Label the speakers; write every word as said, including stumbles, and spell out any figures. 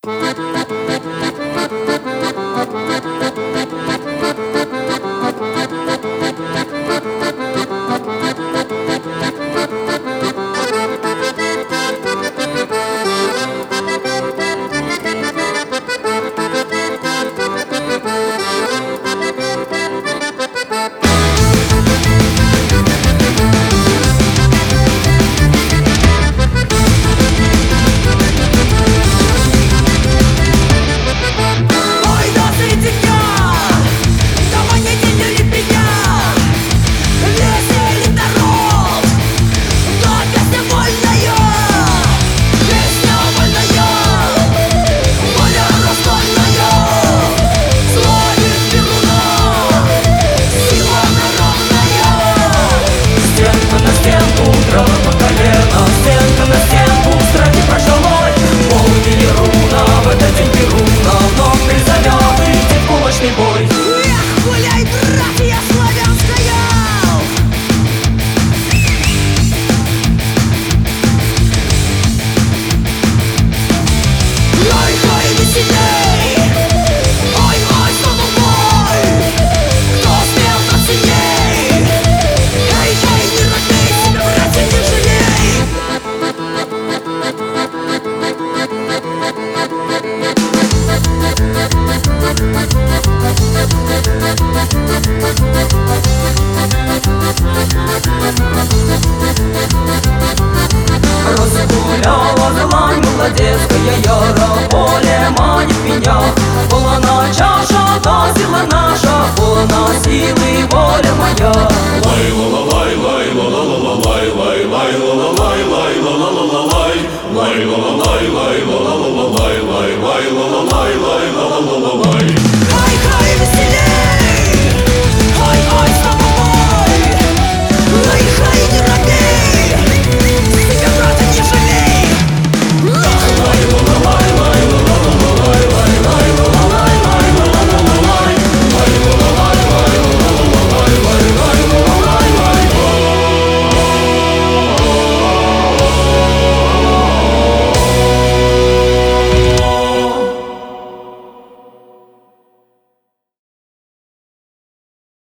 Speaker 1: Разгуляла зелань молодецкая, яра поле манит меня. Полна чаша, та сила наша, полна силы воля моя.
Speaker 2: Лай ла ла лай лай ла ла ла ла лай лай лай ла ла лай лай ла ла ла ла лай лай ла ла лай лай ла ла ла ла лай лай лай ла ла лай лай ла ла ла ла лай.